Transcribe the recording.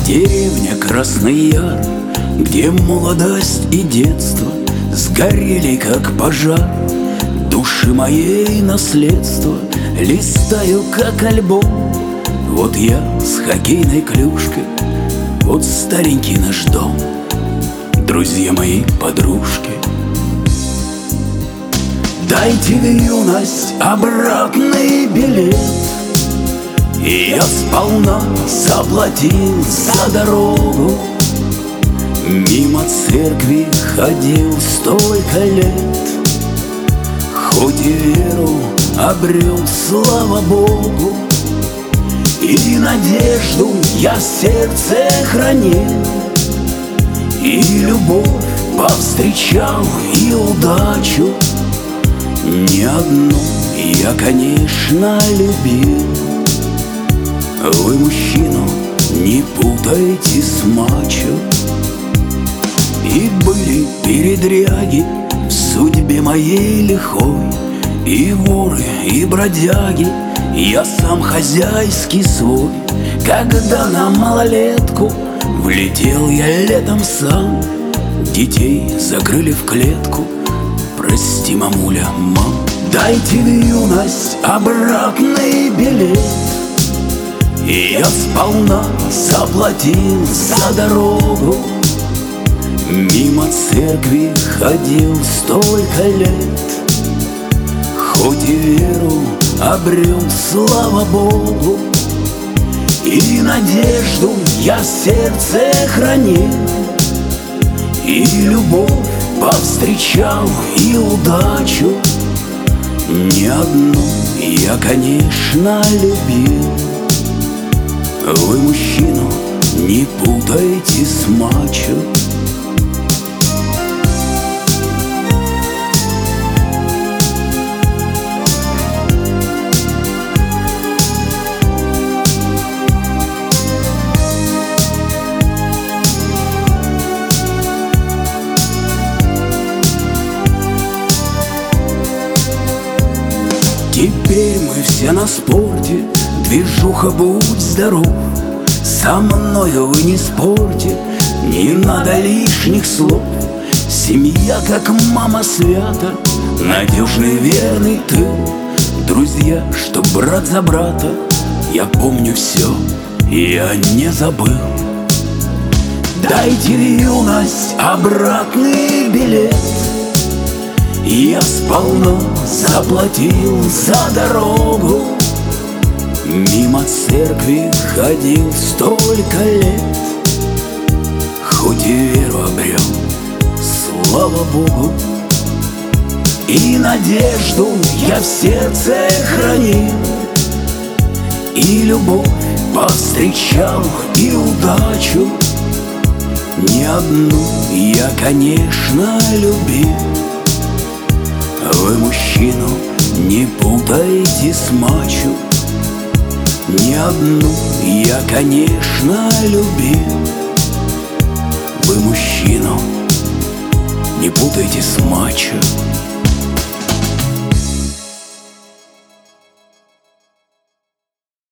Деревня Красный Яр, где молодость и детство сгорели, как пожар. Души моей наследство листаю, как альбом. Вот я с хоккейной клюшкой, вот старенький наш дом, друзья мои, подружки. Дайте в юность обратный билет, и я сполна заплатил за дорогу. Мимо церкви ходил столько лет, хоть и веру обрел, слава Богу. И надежду я в сердце хранил, и любовь повстречал, и удачу. Не одну я, конечно, любил. Вы, мужчину, не путайте с мачо. И были передряги в судьбе моей лихой, и воры, и бродяги, я сам хозяйский свой. Когда на малолетку влетел я летом сам, детей закрыли в клетку. Прости, мамуля, мам. Дайте в юность обратный билет, и я сполна заплатил за дорогу. Мимо церкви ходил столько лет, хоть и веру обрел, слава Богу. И надежду я в сердце хранил, и любовь повстречал, и удачу. Не одну я, конечно, любил. Вы, мужчину, не путайте с мачо. Теперь мы все на спорте, движуха, будь здоров. Со мною вы не спорьте, не надо лишних слов. Семья, как мама, свята, надежный верный тыл. Друзья, что брат за брата, я помню все, я не забыл. Дайте в юность обратный билет, я сполна заплатил за дорогу. Мимо церкви ходил столько лет, хоть и веру обрел, слава Богу. И надежду я в сердце хранил, и любовь повстречал, и удачу. Не одну я, конечно, любил. Вы, мужчину, не путайте с мачо. Не одну я, конечно, любил. Вы, мужчину, не путайте с мачо.